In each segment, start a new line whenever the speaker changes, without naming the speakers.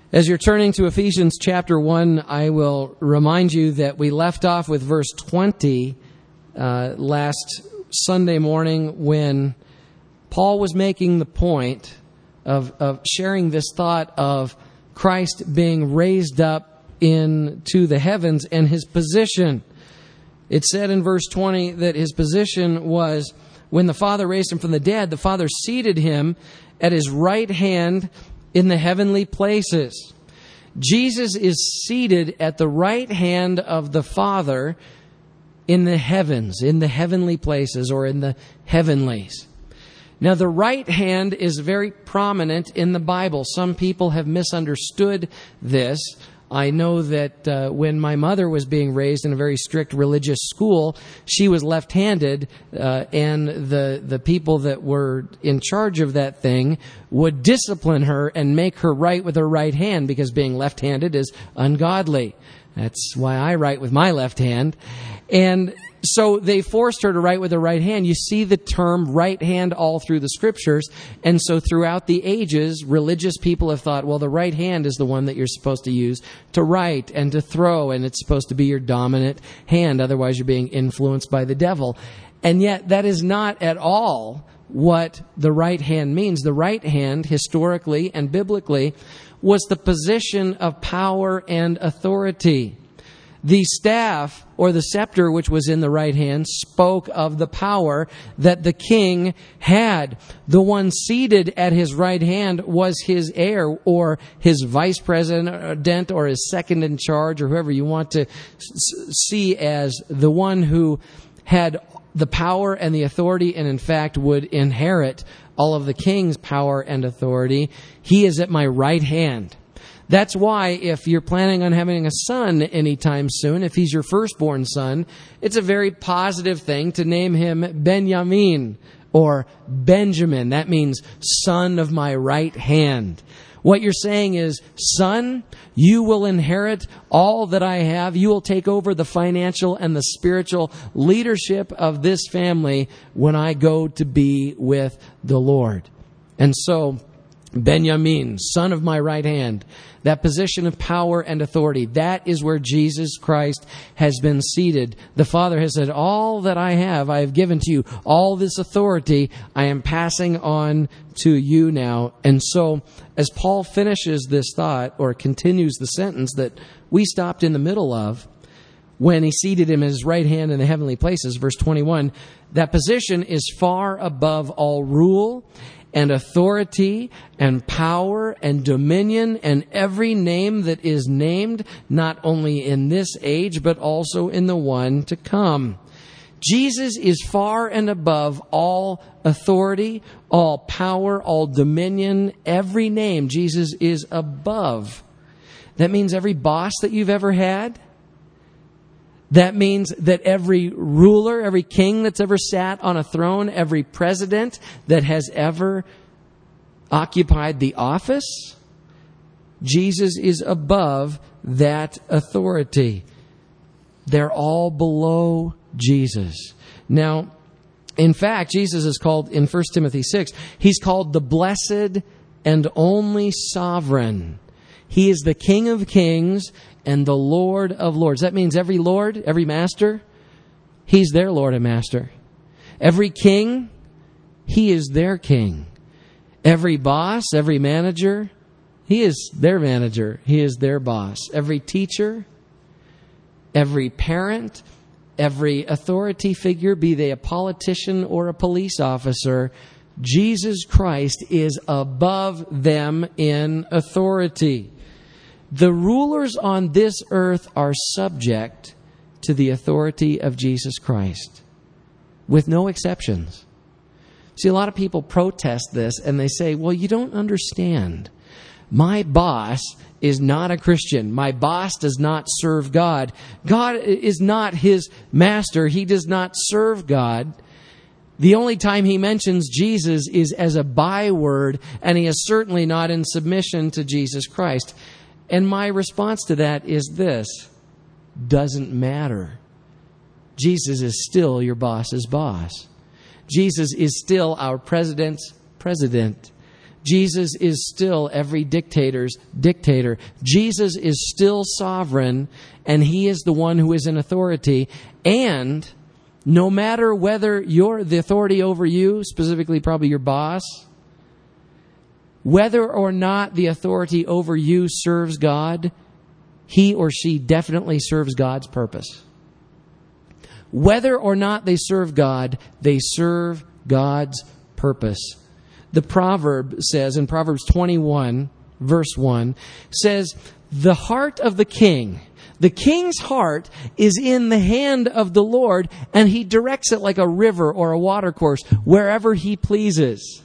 As you're turning to Ephesians chapter 1, I will remind you that we left off with verse 20 last Sunday morning when Paul was making the point of sharing this thought of Christ being raised up into the heavens and his position. It said in verse 20 that his position was when the Father raised him from the dead, the Father seated him at his right hand in the heavenly places. Jesus is seated at the right hand of the Father in the heavens, in the heavenly places, or in the heavenlies. Now, the right hand is very prominent in the Bible. Some people have misunderstood this. I know that when my mother was being raised in a very strict religious school, she was left-handed, and the people that were in charge of that thing would discipline her and make her write with her right hand, because being left-handed is ungodly. That's why I write with my left hand. And so they forced her to write with her right hand. You see the term right hand all through the Scriptures. And so throughout the ages, religious people have thought, well, the right hand is the one that you're supposed to use to write and to throw, and it's supposed to be your dominant hand. Otherwise, you're being influenced by the devil. And yet, that is not at all what the right hand means. The right hand, historically and biblically, was the position of power and authority. The staff, or the scepter, which was in the right hand, spoke of the power that the king had. The one seated at his right hand was his heir, or his vice president, or his second in charge, or whoever you want to see as the one who had the power and the authority, and in fact would inherit all of the king's power and authority. He is at my right hand. That's why if you're planning on having a son anytime soon, if he's your firstborn son, it's a very positive thing to name him Benjamin or Benjamin. That means son of my right hand. What you're saying is, son, you will inherit all that I have. You will take over the financial and the spiritual leadership of this family when I go to be with the Lord. And so, Benjamin, son of my right hand, that position of power and authority, that is where Jesus Christ has been seated. The Father has said, all that I have given to you. All this authority I am passing on to you now. And so, as Paul finishes this thought, or continues the sentence that we stopped in the middle of, when he seated him at his right hand in the heavenly places, verse 21, that position is far above all rule and authority and power and dominion and every name that is named, not only in this age, but also in the one to come. Jesus is far and above all authority, all power, all dominion, every name. Jesus is above. That means every boss that you've ever had. That means that every ruler, every king that's ever sat on a throne, every president that has ever occupied the office, Jesus is above that authority. They're all below Jesus. Now, in fact, Jesus is called, in 1 Timothy 6, he's called the blessed and only sovereign. He is the King of kings and the Lord of lords. That means every Lord, every master, he's their Lord and master. Every king, he is their king. Every boss, every manager, he is their manager. He is their boss. Every teacher, every parent, every authority figure, be they a politician or a police officer, Jesus Christ is above them in authority. The rulers on this earth are subject to the authority of Jesus Christ, with no exceptions. See, a lot of people protest this and they say, well, you don't understand. My boss is not a Christian. My boss does not serve God. God is not his master. He does not serve God. The only time he mentions Jesus is as a byword, and he is certainly not in submission to Jesus Christ. And my response to that is this: doesn't matter. Jesus is still your boss's boss. Jesus is still our president's president. Jesus is still every dictator's dictator. Jesus is still sovereign, and He is the one who is in authority. And no matter whether you're the authority over you, specifically probably your boss, whether or not the authority over you serves God, he or she definitely serves God's purpose. Whether or not they serve God, they serve God's purpose. The proverb says, in Proverbs 21, verse 1, says, the heart of the king's heart is in the hand of the Lord, and He directs it like a river or a watercourse wherever He pleases.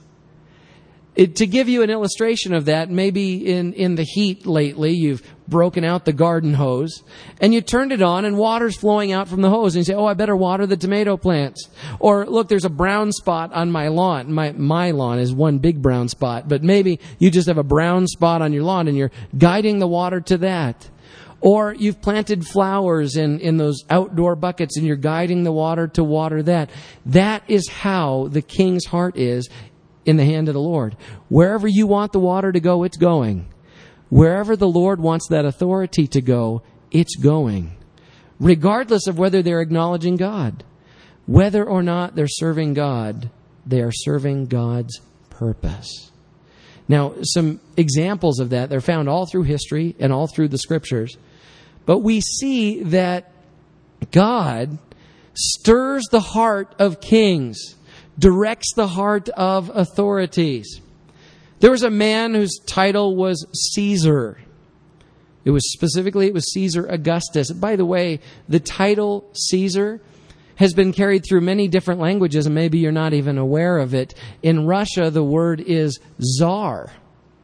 To give you an illustration of that, maybe in the heat lately, you've broken out the garden hose, and you turned it on, and water's flowing out from the hose, and you say, oh, I better water the tomato plants. Or, look, there's a brown spot on my lawn. My lawn is one big brown spot, but maybe you just have a brown spot on your lawn, and you're guiding the water to that. Or you've planted flowers in those outdoor buckets, and you're guiding the water to water that. That is how the king's heart is in the hand of the Lord. Wherever you want the water to go, it's going. Wherever the Lord wants that authority to go, it's going. Regardless of whether they're acknowledging God. Whether or not they're serving God, they are serving God's purpose. Now, some examples of that, they're found all through history and all through the Scriptures. But we see that God stirs the heart of kings, directs the heart of authorities. There was a man whose title was Caesar. It was Caesar Augustus. By the way, the title Caesar has been carried through many different languages, and maybe you're not even aware of it. In Russia, the word is Tsar.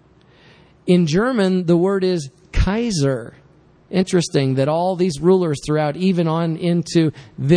In German, the word is Kaiser. Interesting that all these rulers throughout, even on into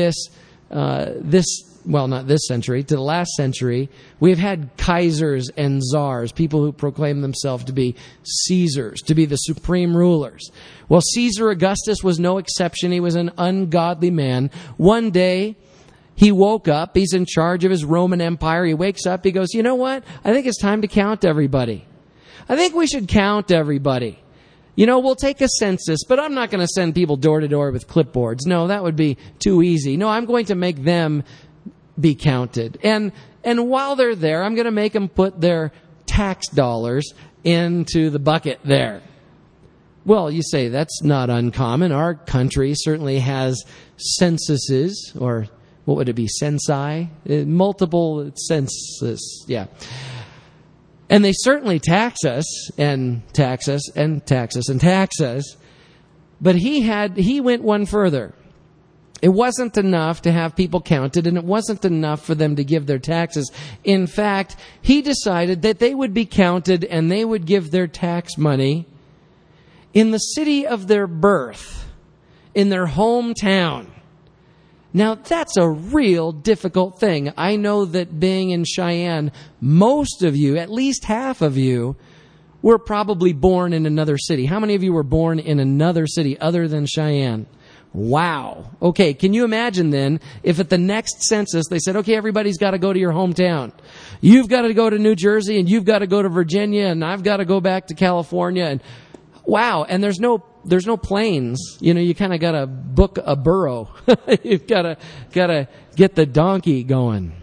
not this century, to the last century, we've had Kaisers and Tsars, people who proclaim themselves to be Caesars, to be the supreme rulers. Well, Caesar Augustus was no exception. He was an ungodly man. One day, he woke up. He's in charge of his Roman Empire. He wakes up. He goes, you know what? I think it's time to count everybody. I think we should count everybody. You know, we'll take a census, but I'm not going to send people door to door with clipboards. No, that would be too easy. No, I'm going to make them be counted. And while they're there, I'm going to make them put their tax dollars into the bucket there. Well, you say that's not uncommon. Our country certainly has censuses, or what would it be, censi? Multiple census, yeah. And they certainly tax us, and tax us, and tax us, and tax us. But he went one further. It wasn't enough to have people counted, and it wasn't enough for them to give their taxes. In fact, he decided that they would be counted and they would give their tax money in the city of their birth, in their hometown. Now, that's a real difficult thing. I know that being in Cheyenne, most of you, at least half of you, were probably born in another city. How many of you were born in another city other than Cheyenne? Wow. Okay, can you imagine then if at the next census they said, okay, everybody's got to go to your hometown. You've got to go to New Jersey, and you've got to go to Virginia, and I've got to go back to California. And wow, and there's no planes. You know, you kind of got to book a burro. You've got to get the donkey going.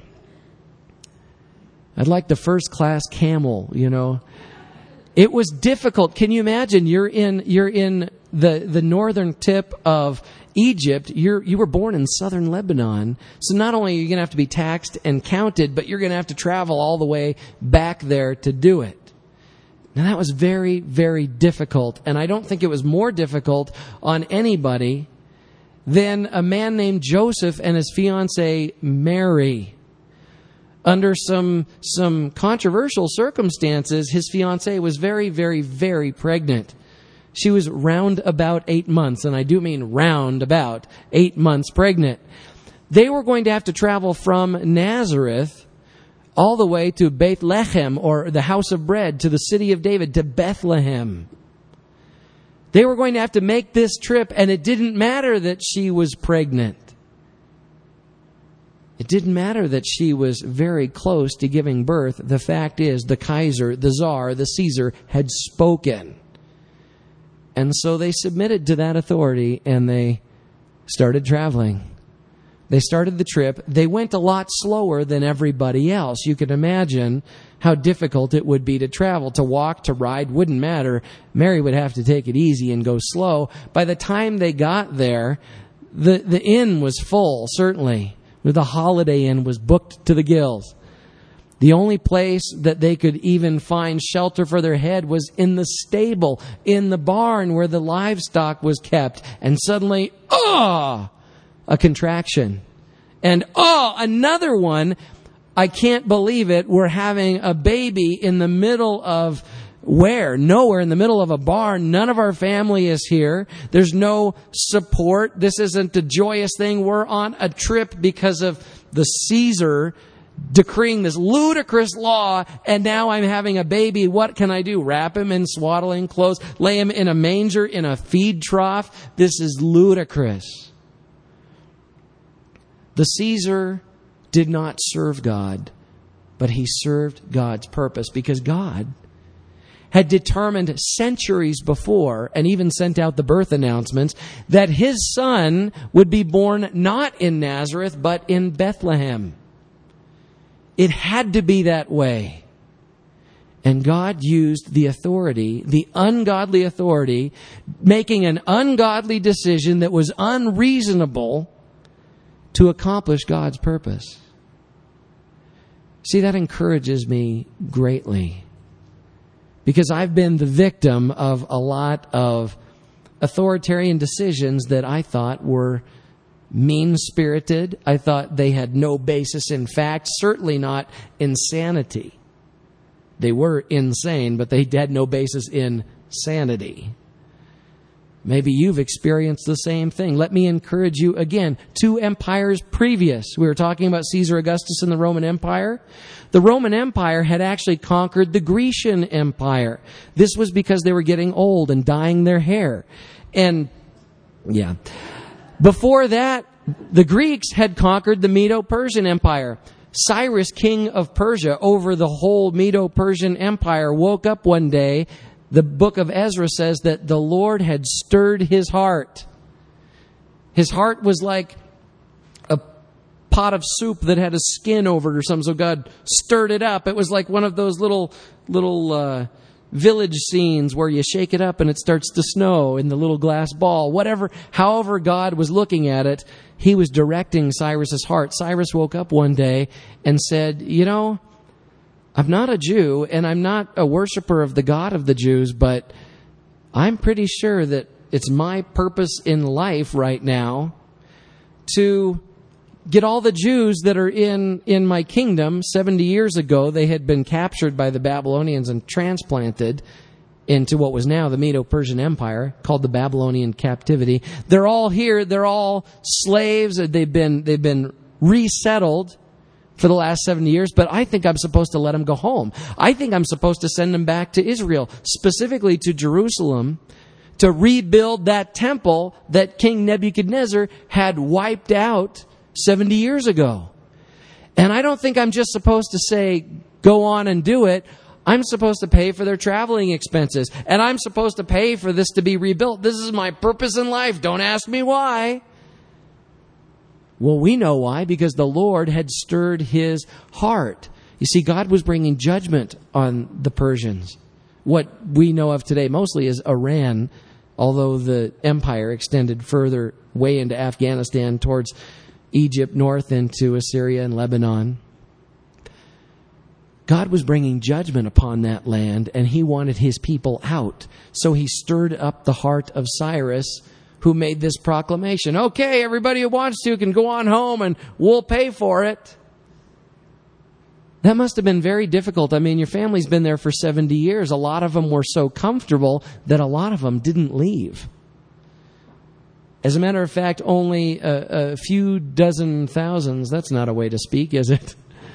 I'd like the first class camel, you know. It was difficult. Can you imagine? You're in the northern tip of Egypt. You were born in southern Lebanon. So not only are you going to have to be taxed and counted, but you're going to have to travel all the way back there to do it. Now that was very, very difficult. And I don't think it was more difficult on anybody than a man named Joseph and his fiancée Mary. Under some controversial circumstances, his fiancée was very, very, very pregnant. She was round about 8 months, and I do mean round about 8 months pregnant. They were going to have to travel from Nazareth all the way to Bethlehem, or the house of bread, to the city of David, to Bethlehem. They were going to have to make this trip, and it didn't matter that she was pregnant. It didn't matter that she was very close to giving birth. The fact is, the Kaiser, the Tsar, the Caesar had spoken. And so they submitted to that authority and they started traveling. They started the trip. They went a lot slower than everybody else. You can imagine how difficult it would be to travel. To walk, to ride, wouldn't matter. Mary would have to take it easy and go slow. By the time they got there, the inn was full, certainly. The Holiday Inn was booked to the gills. The only place that they could even find shelter for their head was in the stable, in the barn where the livestock was kept. And suddenly, a contraction. And another one. I can't believe it. We're having a baby in the middle of where? Nowhere, in the middle of a barn. None of our family is here. There's no support. This isn't a joyous thing. We're on a trip because of the Caesar decreeing this ludicrous law, and now I'm having a baby. What can I do? Wrap him in swaddling clothes? Lay him in a manger, in a feed trough? This is ludicrous. The Caesar did not serve God, but he served God's purpose, because God had determined centuries before, and even sent out the birth announcements, that his son would be born not in Nazareth, but in Bethlehem. It had to be that way. And God used the authority, the ungodly authority, making an ungodly decision that was unreasonable to accomplish God's purpose. See, that encourages me greatly, because I've been the victim of a lot of authoritarian decisions that I thought were mean-spirited. I thought they had no basis in fact, certainly not insanity. They were insane, but they had no basis in sanity. Maybe you've experienced the same thing. Let me encourage you again. 2 empires previous. We were talking about Caesar Augustus and the Roman Empire. The Roman Empire had actually conquered the Grecian Empire. This was because they were getting old and dyeing their hair. And, before that, the Greeks had conquered the Medo-Persian Empire. Cyrus, king of Persia, over the whole Medo-Persian Empire, woke up one day. The book of Ezra says that the Lord had stirred his heart. His heart was like a pot of soup that had a skin over it or something, so God stirred it up. It was like one of those little village scenes where you shake it up and it starts to snow in the little glass ball. However God was looking at it, he was directing Cyrus's heart. Cyrus woke up one day and said, I'm not a Jew, and I'm not a worshiper of the God of the Jews, but I'm pretty sure that it's my purpose in life right now to get all the Jews that are in my kingdom. 70 years ago, they had been captured by the Babylonians and transplanted into what was now the Medo-Persian Empire, called the Babylonian captivity. They're all here. They're all slaves. They've been resettled for the last 70 years, but I think I'm supposed to let them go home. I think I'm supposed to send them back to Israel, specifically to Jerusalem, to rebuild that temple that King Nebuchadnezzar had wiped out 70 years ago. And I don't think I'm just supposed to say, go on and do it. I'm supposed to pay for their traveling expenses, and I'm supposed to pay for this to be rebuilt. This is my purpose in life. Don't ask me why. Well, we know why, because the Lord had stirred his heart. You see, God was bringing judgment on the Persians. What we know of today mostly is Iran, although the empire extended further way into Afghanistan, towards Egypt, north into Assyria and Lebanon. God was bringing judgment upon that land, and he wanted his people out. So he stirred up the heart of Cyrus, who made this proclamation. Okay, everybody who wants to can go on home and we'll pay for it. That must have been very difficult. I mean, your family's been there for 70 years. A lot of them were so comfortable that a lot of them didn't leave. As a matter of fact, only a few dozen thousands, that's not a way to speak, is it?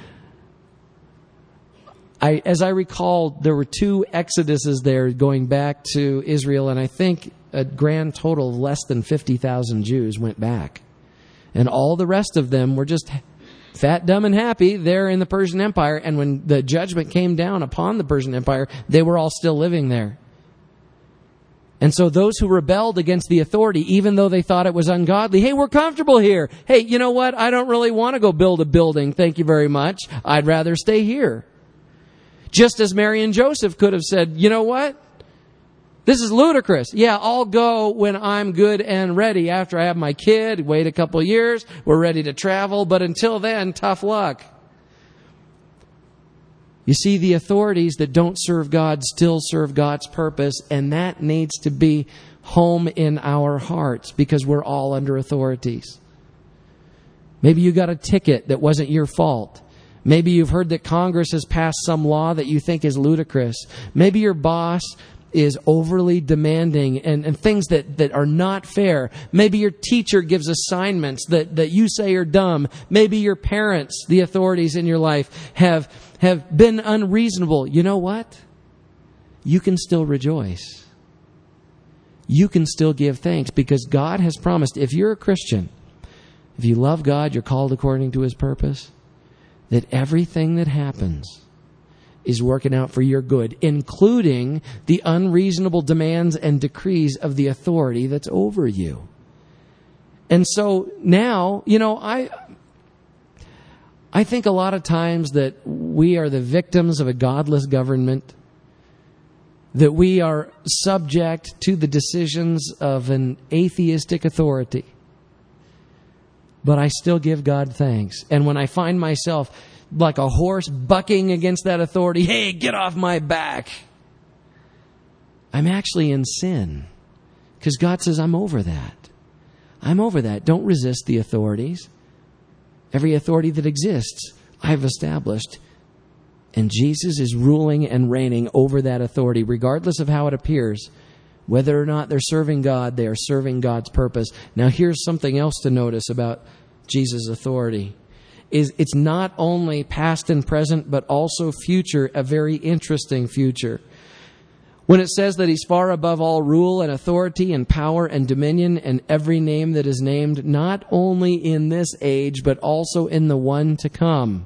As I recall, there were 2 exoduses there going back to Israel, and I think a grand total of less than 50,000 Jews went back. And all the rest of them were just fat, dumb, and happy there in the Persian Empire. And when the judgment came down upon the Persian Empire, they were all still living there. And so those who rebelled against the authority, even though they thought it was ungodly, hey, we're comfortable here. Hey, you know what? I don't really want to go build a building. Thank you very much. I'd rather stay here. Just as Mary and Joseph could have said, you know what? This is ludicrous. Yeah, I'll go when I'm good and ready after I have my kid. Wait a couple of years. We're ready to travel. But until then, tough luck. You see, the authorities that don't serve God still serve God's purpose, and that needs to be home in our hearts because we're all under authorities. Maybe you got a ticket that wasn't your fault. Maybe you've heard that Congress has passed some law that you think is ludicrous. Maybe your boss is overly demanding and things that are not fair. Maybe your teacher gives assignments that you say are dumb. Maybe your parents, the authorities in your life, have been unreasonable. You know what? You can still rejoice. You can still give thanks because God has promised, if you're a Christian, if you love God, you're called according to His purpose, that everything that happens is working out for your good, including the unreasonable demands and decrees of the authority that's over you. And so now, I think a lot of times that we are the victims of a godless government, that we are subject to the decisions of an atheistic authority. But I still give God thanks. And when I find myself like a horse bucking against that authority, hey, get off my back, I'm actually in sin. Because God says, I'm over that. I'm over that. Don't resist the authorities. Every authority that exists, I've established. And Jesus is ruling and reigning over that authority, regardless of how it appears. Whether or not they're serving God, they are serving God's purpose. Now, here's something else to notice about Jesus' authority. It's not only past and present, but also future, a very interesting future. When it says that He's far above all rule and authority and power and dominion and every name that is named, not only in this age, but also in the one to come.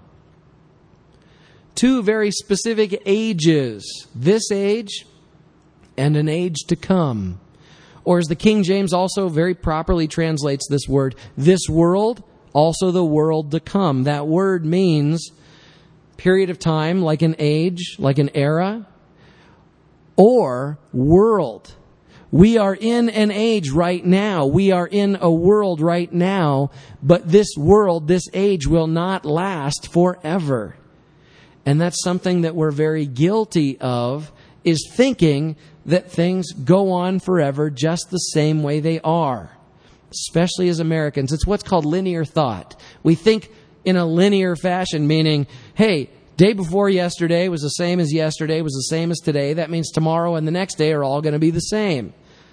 Two very specific ages, this age and an age to come. Or as the King James also very properly translates this word, this world, also the world to come. That word means period of time, like an age, like an era, or world. We are in an age right now. We are in a world right now, but this world, this age will not last forever. And that's something that we're very guilty of, is thinking that things go on forever just the same way they are. Especially as Americans. It's what's called linear thought. We think in a linear fashion, meaning, hey, day before yesterday was the same as yesterday, was the same as today. That means tomorrow and the next day are all going to be the same.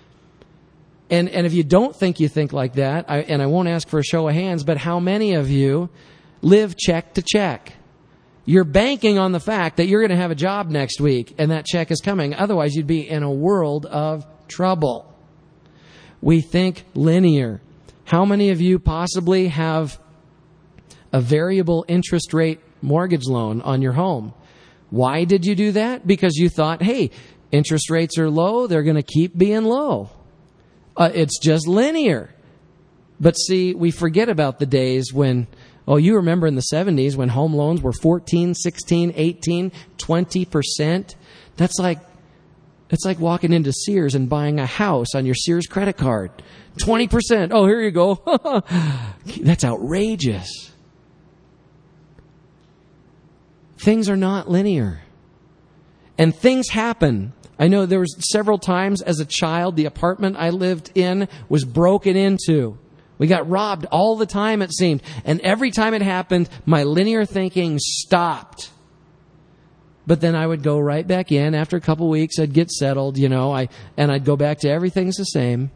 And if you don't think you think like that, and I won't ask for a show of hands, but how many of you live check to check? You're banking on the fact that you're going to have a job next week and that check is coming. Otherwise, you'd be in a world of trouble. We think linear. How many of you possibly have a variable interest rate mortgage loan on your home? Why did you do that? Because you thought, hey, interest rates are low, they're going to keep being low. It's just linear. But see, we forget about the days when, you remember in the 70s when home loans were 14, 16, 18, 20%. It's like walking into Sears and buying a house on your Sears credit card. 20%. Oh, here you go. That's outrageous. Things are not linear. And things happen. I know there was several times as a child, the apartment I lived in was broken into. We got robbed all the time, it seemed. And every time it happened, my linear thinking stopped. But then I would go right back in. After a couple weeks, I'd get settled, and I'd go back to everything's the same.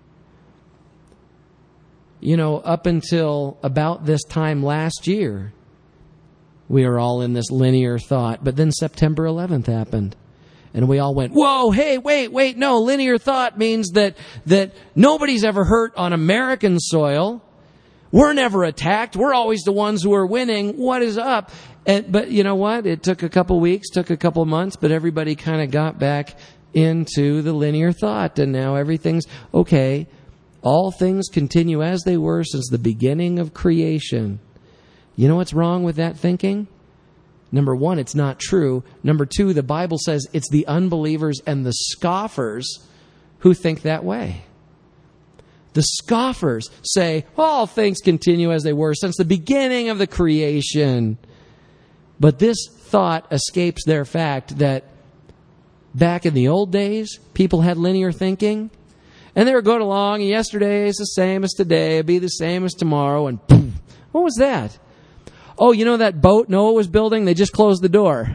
Up until about this time last year, we were all in this linear thought. But then September 11th happened. And we all went, whoa, hey, wait, no, linear thought means that nobody's ever hurt on American soil. We're never attacked. We're always the ones who are winning. What is up? But you know what? It took a couple weeks, took a couple months, but everybody kind of got back into the linear thought, and now everything's okay. All things continue as they were since the beginning of creation. You know what's wrong with that thinking? Number one, it's not true. Number two, the Bible says it's the unbelievers and the scoffers who think that way. The scoffers say, all things continue as they were since the beginning of the creation. But this thought escapes their fact that back in the old days, people had linear thinking. And they were going along, and yesterday is the same as today, it'll be the same as tomorrow, and boom, what was that? Oh, you know that boat Noah was building? They just closed the door.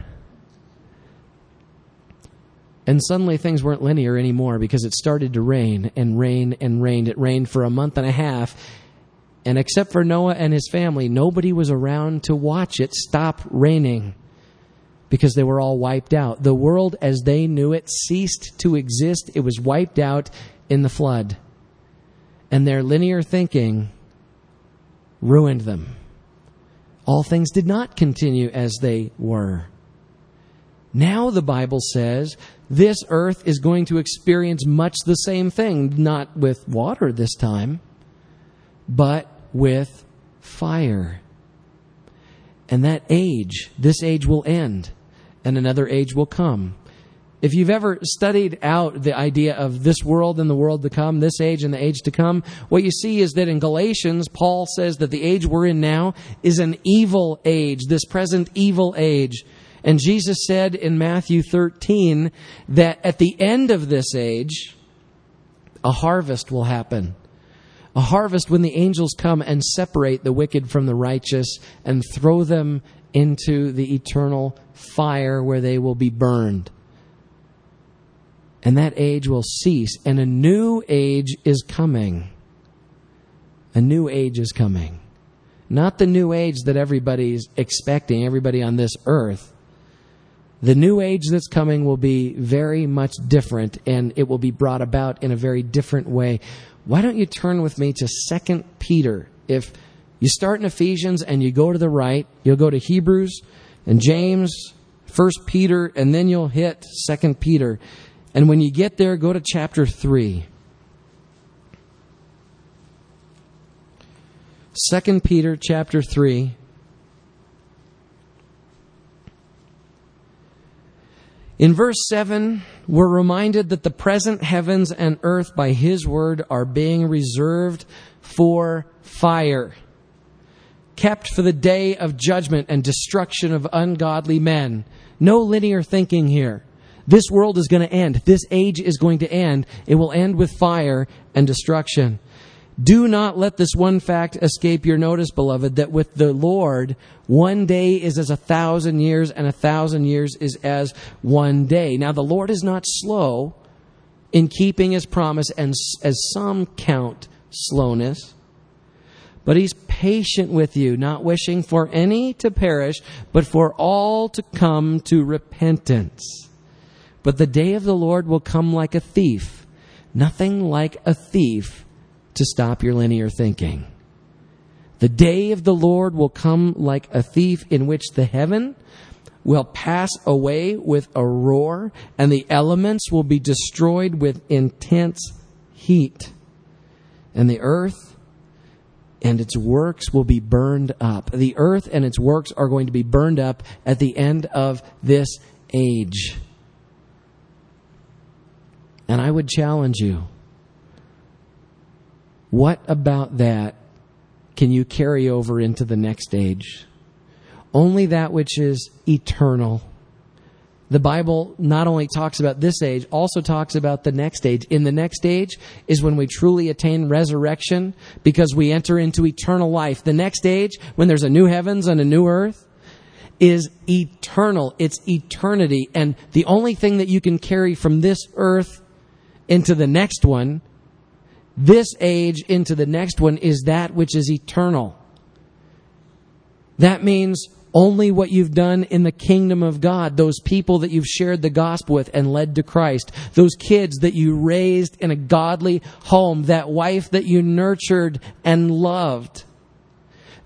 And suddenly things weren't linear anymore because it started to rain and rain and rain. It rained for a month and a half. And except for Noah and his family, nobody was around to watch it stop raining because they were all wiped out. The world as they knew it ceased to exist. It was wiped out in the flood. And their linear thinking ruined them. All things did not continue as they were. Now the Bible says this earth is going to experience much the same thing, not with water this time, but with fire. And that age, this age will end, and another age will come. If you've ever studied out the idea of this world and the world to come, this age and the age to come, what you see is that in Galatians, Paul says that the age we're in now is an evil age, this present evil age. And Jesus said in Matthew 13 that at the end of this age, a harvest will happen. A harvest when the angels come and separate the wicked from the righteous and throw them into the eternal fire where they will be burned. And that age will cease, and a new age is coming. A new age is coming. Not the new age that everybody's expecting, everybody on this earth. The new age that's coming will be very much different, and it will be brought about in a very different way. Why don't you turn with me to 2 Peter? If you start in Ephesians and you go to the right, you'll go to Hebrews and James, 1 Peter, and then you'll hit 2 Peter. And when you get there, go to chapter 3. 2 Peter chapter 3. In verse 7, we're reminded that the present heavens and earth by His word are being reserved for fire, kept for the day of judgment and destruction of ungodly men. No linear thinking here. This world is going to end. This age is going to end. It will end with fire and destruction. Do not let this one fact escape your notice, beloved, that with the Lord, one day is as 1,000 years, and 1,000 years is as one day. Now, the Lord is not slow in keeping His promise, and as some count slowness, but He's patient with you, not wishing for any to perish, but for all to come to repentance. But the day of the Lord will come like a thief. Nothing like a thief to stop your linear thinking. The day of the Lord will come like a thief, in which the heaven will pass away with a roar, and the elements will be destroyed with intense heat. And the earth and its works will be burned up. The earth and its works are going to be burned up at the end of this age. And I would challenge you, what about that can you carry over into the next age? Only that which is eternal. The Bible not only talks about this age, also talks about the next age. In the next age is when we truly attain resurrection, because we enter into eternal life. The next age, when there's a new heavens and a new earth, is eternal. It's eternity. And the only thing that you can carry from this earth into the next one, this age into the next one, is that which is eternal. That means only what you've done in the kingdom of God, those people that you've shared the gospel with and led to Christ, those kids that you raised in a godly home, that wife that you nurtured and loved.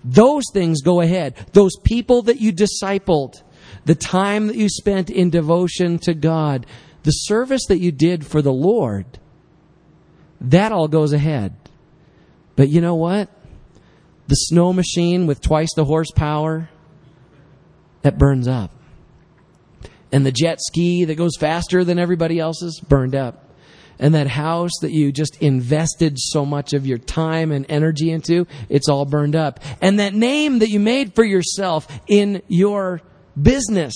Those things go ahead. Those people that you discipled, the time that you spent in devotion to God, the service that you did for the Lord, that all goes ahead. But you know what? The snow machine with twice the horsepower, that burns up. And the jet ski that goes faster than everybody else's, burned up. And that house that you just invested so much of your time and energy into, it's all burned up. And that name that you made for yourself in your business,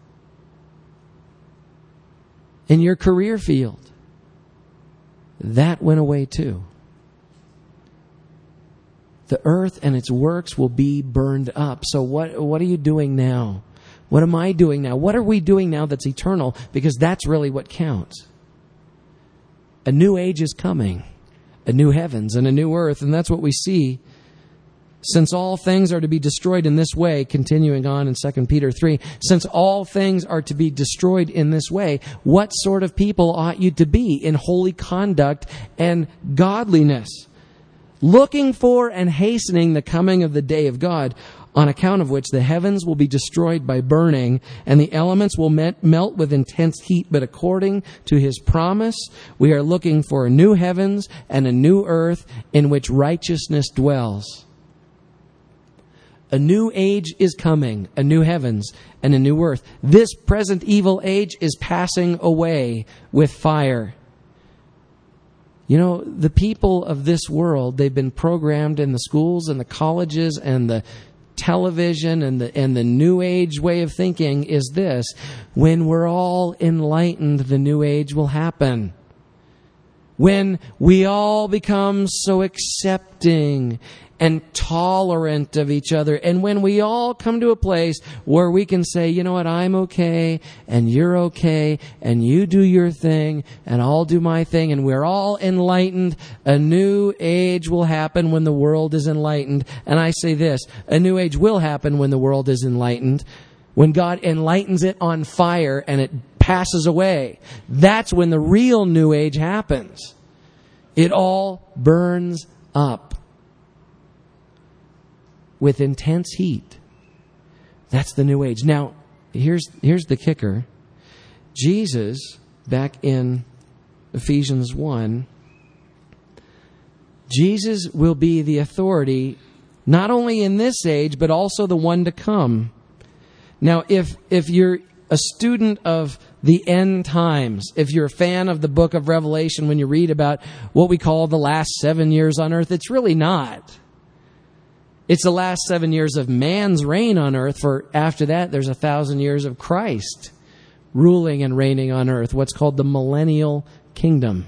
in your career field, that went away too. The earth and its works will be burned up. So what are you doing now? What am I doing now? What are we doing now that's eternal? Because that's really what counts. A new age is coming. A new heavens and a new earth. And that's what we see. Since all things are to be destroyed in this way, continuing on in 2 Peter 3, since all things are to be destroyed in this way, what sort of people ought you to be in holy conduct and godliness, looking for and hastening the coming of the day of God, on account of which the heavens will be destroyed by burning, and the elements will melt with intense heat. But according to His promise, we are looking for a new heavens and a new earth in which righteousness dwells. A new age is coming, a new heavens and a new earth. This present evil age is passing away with fire. You know, the people of this world, they've been programmed in the schools and the colleges and the television and the new age way of thinking is this: when we're all enlightened, the new age will happen. When we all become so accepting and tolerant of each other, and when we all come to a place where we can say, you know what, I'm okay, and you're okay, and you do your thing, and I'll do my thing, and we're all enlightened, a new age will happen when the world is enlightened. And I say this, a new age will happen when the world is enlightened. When God enlightens it on fire and it passes away, that's when the real new age happens. It all burns up with intense heat. That's the new age. Now, here's the kicker. Jesus, back in Ephesians 1, Jesus will be the authority not only in this age, but also the one to come. Now, if you're a student of the end times, if you're a fan of the book of Revelation, when you read about what we call the last 7 years on earth, it's really not. It's the last 7 years of man's reign on earth, for after that there's 1,000 years of Christ ruling and reigning on earth, what's called the millennial kingdom.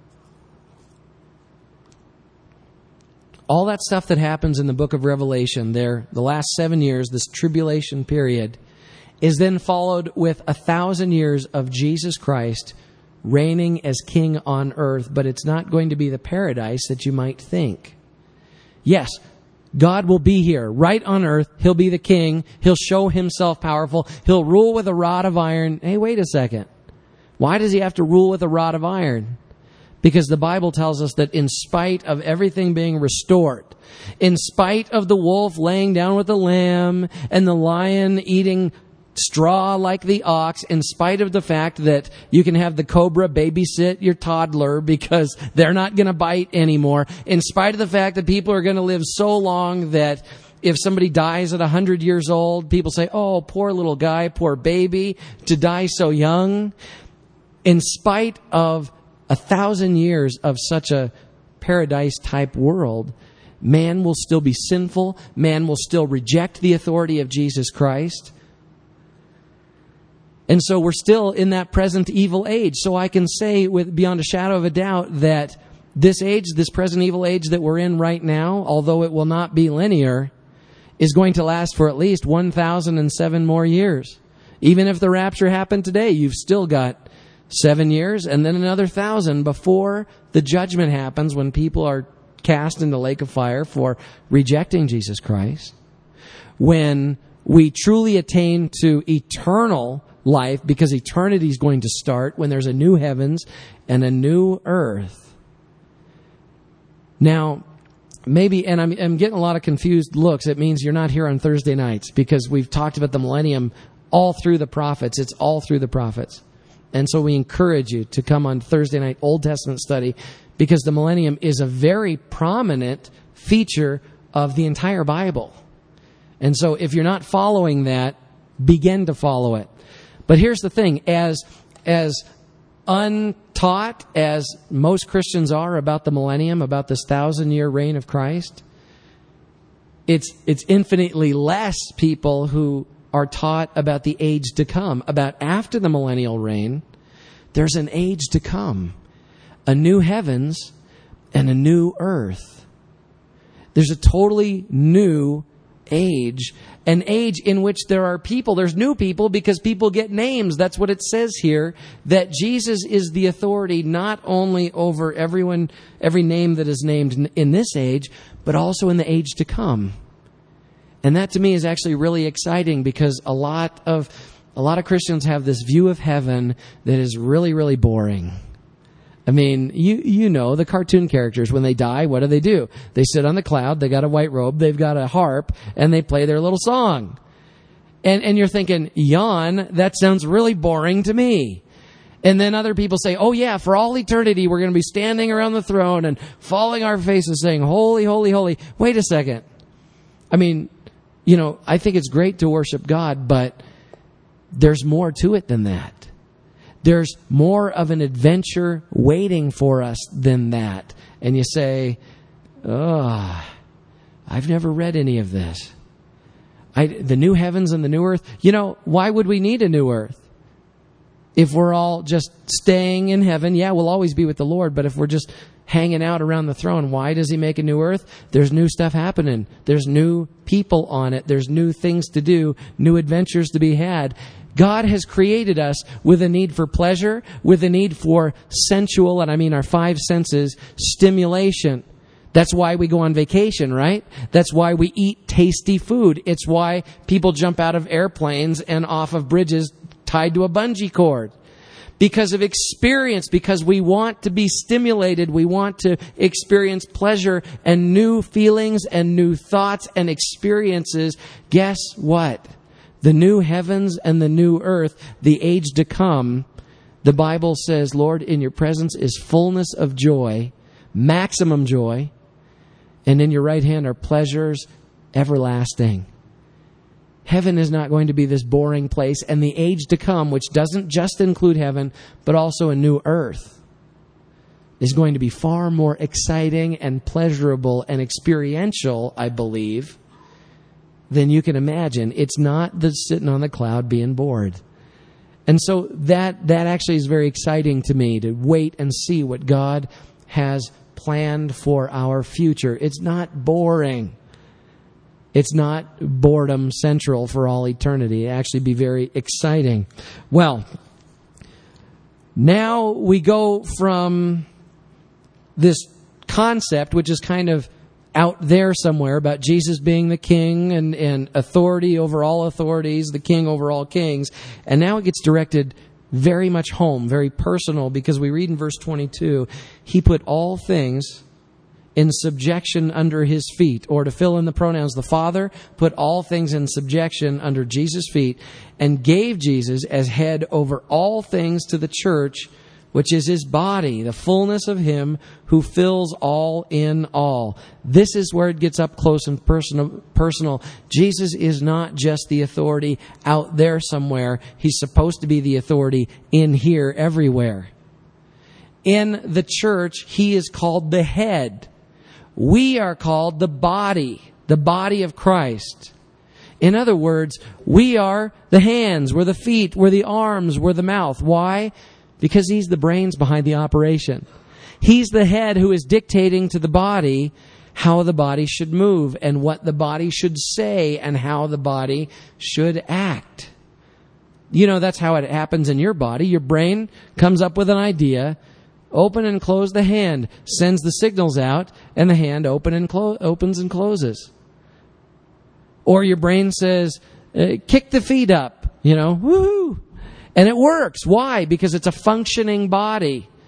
All that stuff that happens in the book of Revelation there, the last 7 years, this tribulation period, is then followed with 1,000 years of Jesus Christ reigning as king on earth, but it's not going to be the paradise that you might think. Yes, God will be here, right on earth. He'll be the king. He'll show himself powerful. He'll rule with a rod of iron. Hey, wait a second. Why does he have to rule with a rod of iron? Because the Bible tells us that in spite of everything being restored, in spite of the wolf laying down with the lamb and the lion eating straw like the ox, in spite of the fact that you can have the cobra babysit your toddler because they're not going to bite anymore, in spite of the fact that people are going to live so long that if somebody dies at 100 years old, people say, oh, poor little guy, poor baby, to die so young. In spite of 1,000 years of such a paradise-type world, man will still be sinful. Man will still reject the authority of Jesus Christ. And so we're still in that present evil age. So I can say with beyond a shadow of a doubt that this age, this present evil age that we're in right now, although it will not be linear, is going to last for at least 1,007 more years. Even if the rapture happened today, you've still got 7 years and then another 1,000 before the judgment happens, when people are cast in the lake of fire for rejecting Jesus Christ. When we truly attain to eternal life, because eternity is going to start when there's a new heavens and a new earth. Now, maybe, and I'm getting a lot of confused looks. It means you're not here on Thursday nights, because we've talked about the millennium all through the prophets. It's all through the prophets. And so we encourage you to come on Thursday night Old Testament study, because the millennium is a very prominent feature of the entire Bible. And so if you're not following that, begin to follow it. But here's the thing, as untaught as most Christians are about the millennium, about this 1,000-year reign of Christ, it's infinitely less people who are taught about the age to come, about after the millennial reign. There's an age to come, a new heavens and a new earth. There's a totally new age, an age in which there are people. There's new people because people get names. That's what it says here, that Jesus is the authority not only over everyone, every name that is named in this age, but also in the age to come. And that to me is actually really exciting, because a lot of Christians have this view of heaven that is really, really boring. I mean, you know, the cartoon characters, when they die, what do? They sit on the cloud, they got a white robe, they've got a harp, and they play their little song. And you're thinking, yawn, that sounds really boring to me. And then other people say, oh yeah, for all eternity, we're going to be standing around the throne and falling our faces saying, holy, holy, holy. Wait a second. I mean, you know, I think it's great to worship God, but there's more to it than that. There's more of an adventure waiting for us than that. And you say, oh, I've never read any of this. The new heavens and the new earth. You know, why would we need a new earth? If we're all just staying in heaven, yeah, we'll always be with the Lord. But if we're just hanging out around the throne, why does He make a new earth? There's new stuff happening. There's new people on it. There's new things to do, new adventures to be had. God has created us with a need for pleasure, with a need for sensual, and I mean our five senses, stimulation. That's why we go on vacation, right? That's why we eat tasty food. It's why people jump out of airplanes and off of bridges tied to a bungee cord. Because of experience, because we want to be stimulated, we want to experience pleasure and new feelings and new thoughts and experiences. Guess what? The new heavens and the new earth, the age to come, the Bible says, Lord, in your presence is fullness of joy, maximum joy, and in your right hand are pleasures everlasting. Heaven is not going to be this boring place, and the age to come, which doesn't just include heaven, but also a new earth, is going to be far more exciting and pleasurable and experiential, I believe, than you can imagine. It's not the sitting on the cloud being bored. And so that actually is very exciting to me, to wait and see what God has planned for our future. It's not boring. It's not boredom central for all eternity. It'll actually be very exciting. Well, now we go from this concept, which is kind of out there somewhere, about Jesus being the king and authority over all authorities, the king over all kings. And now it gets directed very much home, very personal, because we read in verse 22, He put all things in subjection under His feet. Or to fill in the pronouns, the Father put all things in subjection under Jesus' feet and gave Jesus as head over all things to the church, which is His body, the fullness of Him who fills all in all. This is where it gets up close and personal. Jesus is not just the authority out there somewhere. He's supposed to be the authority in here everywhere. In the church, He is called the head. We are called the body of Christ. In other words, we are the hands, we're the feet, we're the arms, we're the mouth. Why? Because He's the brains behind the operation. He's the head who is dictating to the body how the body should move and what the body should say and how the body should act. You know, that's how it happens in your body. Your brain comes up with an idea. Open and close the hand, sends the signals out, and the hand opens and closes. Or your brain says, kick the feet up, woohoo! And it works. Why? Because it's a functioning body.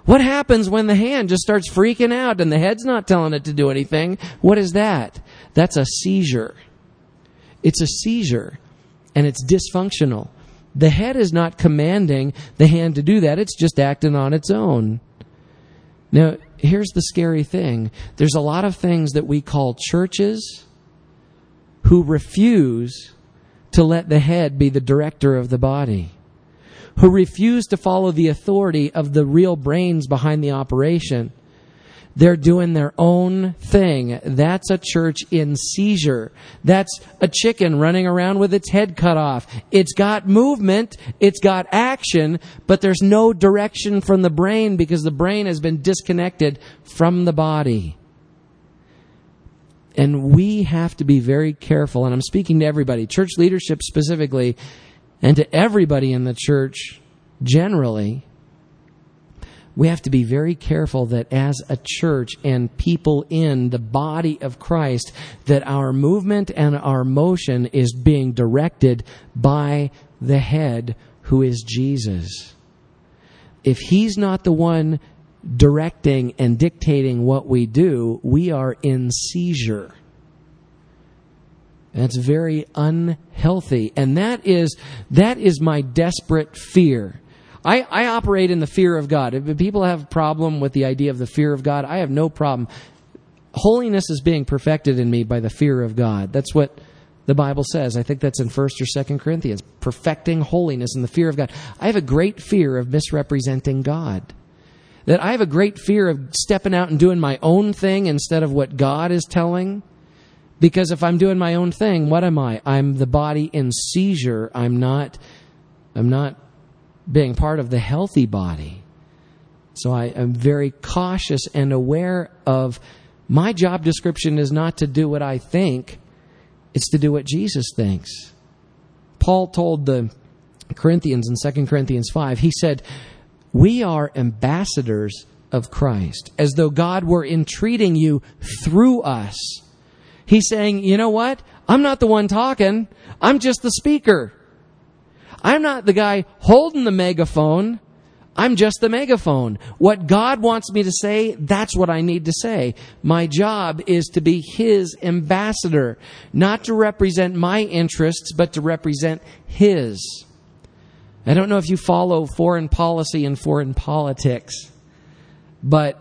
What happens when the hand just starts freaking out and the head's not telling it to do anything? What is that? That's a seizure. It's a seizure, and it's dysfunctional. The head is not commanding the hand to do that. It's just acting on its own. Now, here's the scary thing. There's a lot of things that we call churches who refuse to let the head be the director of the body, who refuse to follow the authority of the real brains behind the operation. They're doing their own thing. That's a church in seizure. That's a chicken running around with its head cut off. It's got movement, it's got action, but there's no direction from the brain because the brain has been disconnected from the body. And we have to be very careful, and I'm speaking to everybody, church leadership specifically, and to everybody in the church generally. We have to be very careful that as a church and people in the body of Christ, that our movement and our motion is being directed by the head, who is Jesus. If he's not the one directing and dictating what we do, we are in seizure. That's very unhealthy. And that is my desperate fear. I operate in the fear of God. If people have a problem with the idea of the fear of God, I have no problem. Holiness is being perfected in me by the fear of God. That's what the Bible says. I think that's in 1st or 2nd Corinthians. Perfecting holiness in the fear of God. I have a great fear of misrepresenting God. That I have a great fear of stepping out and doing my own thing instead of what God is telling. Because if I'm doing my own thing, what am I? I'm the body in seizure. I'm not being part of the healthy body. So I am very cautious and aware of my job description is not to do what I think, it's to do what Jesus thinks. Paul told the Corinthians in 2 Corinthians 5, he said, we are ambassadors of Christ, as though God were entreating you through us. He's saying, you know what? I'm not the one talking. I'm just the speaker. I'm not the guy holding the megaphone. I'm just the megaphone. What God wants me to say, that's what I need to say. My job is to be his ambassador, not to represent my interests, but to represent his. I don't know if you follow foreign policy and foreign politics, but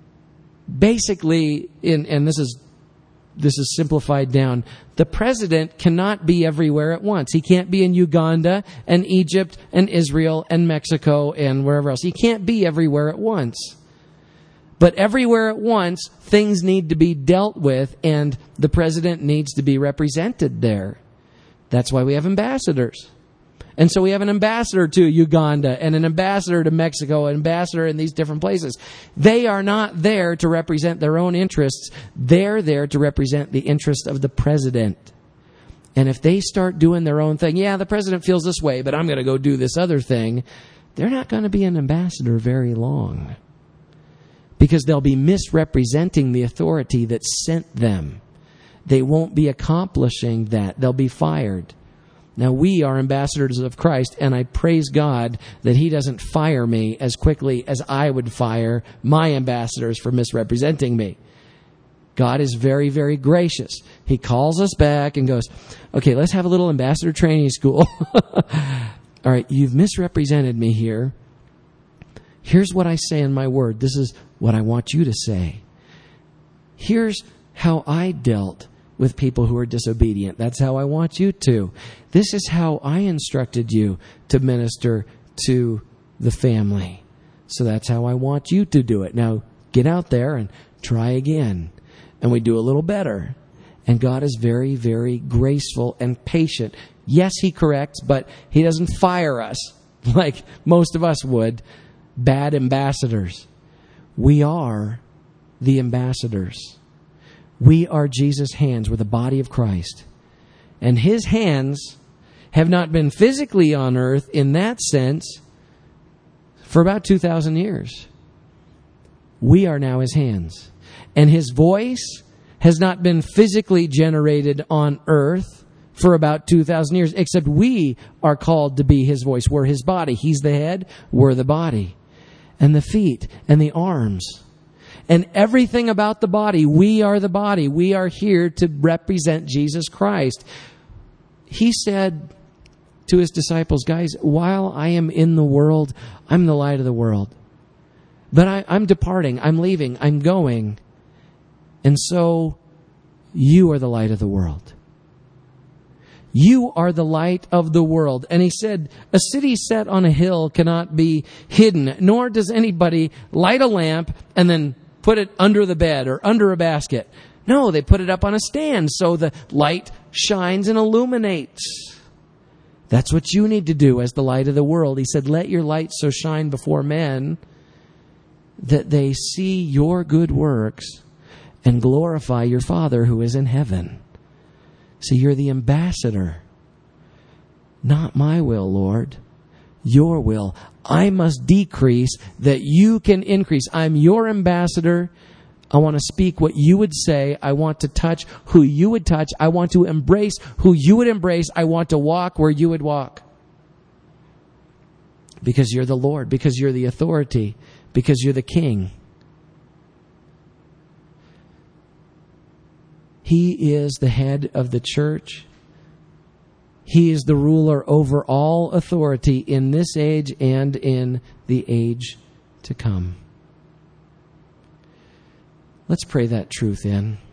basically, and this is simplified down, the president cannot be everywhere at once. He can't be in Uganda and Egypt and Israel and Mexico and wherever else. He can't be everywhere at once. But everywhere at once, things need to be dealt with, and the president needs to be represented there. That's why we have ambassadors. And so we have an ambassador to Uganda and an ambassador to Mexico, an ambassador in these different places. They are not there to represent their own interests. They're there to represent the interest of the president. And if they start doing their own thing, yeah, the president feels this way, but I'm going to go do this other thing, they're not going to be an ambassador very long. Because they'll be misrepresenting the authority that sent them. They won't be accomplishing that. They'll be fired. Now, we are ambassadors of Christ, and I praise God that he doesn't fire me as quickly as I would fire my ambassadors for misrepresenting me. God is very, very gracious. He calls us back and goes, okay, let's have a little ambassador training school. All right, you've misrepresented me here. Here's what I say in my word. This is what I want you to say. Here's how I dealt with people who are disobedient. That's how I want you to. This is how I instructed you to minister to the family. So that's how I want you to do it. Now, get out there and try again. And we do a little better. And God is very, very graceful and patient. Yes, he corrects, but he doesn't fire us like most of us would. Bad ambassadors. We are the ambassadors. We are Jesus' hands. We're the body of Christ. And his hands have not been physically on earth in that sense for about 2,000 years. We are now his hands. And his voice has not been physically generated on earth for about 2,000 years, except we are called to be his voice. We're his body. He's the head. We're the body. and the feet and the arms. And everything about the body. We are the body. We are here to represent Jesus Christ. He said to his disciples, guys, while I am in the world, I'm the light of the world. But I'm departing. I'm leaving. I'm going. And so you are the light of the world. You are the light of the world. And he said, a city set on a hill cannot be hidden, nor does anybody light a lamp and then put it under the bed or under a basket. No, they put it up on a stand so the light shines and illuminates. That's what you need to do as the light of the world. He said, let your light so shine before men that they see your good works and glorify your Father who is in heaven. See, you're the ambassador. Not my will, Lord. Your will. I must decrease that you can increase. I'm your ambassador. I want to speak what you would say. I want to touch who you would touch. I want to embrace who you would embrace. I want to walk where you would walk. Because you're the Lord. Because you're the authority. Because you're the King. He is the head of the church. He is the ruler over all authority in this age and in the age to come. Let's pray that truth in.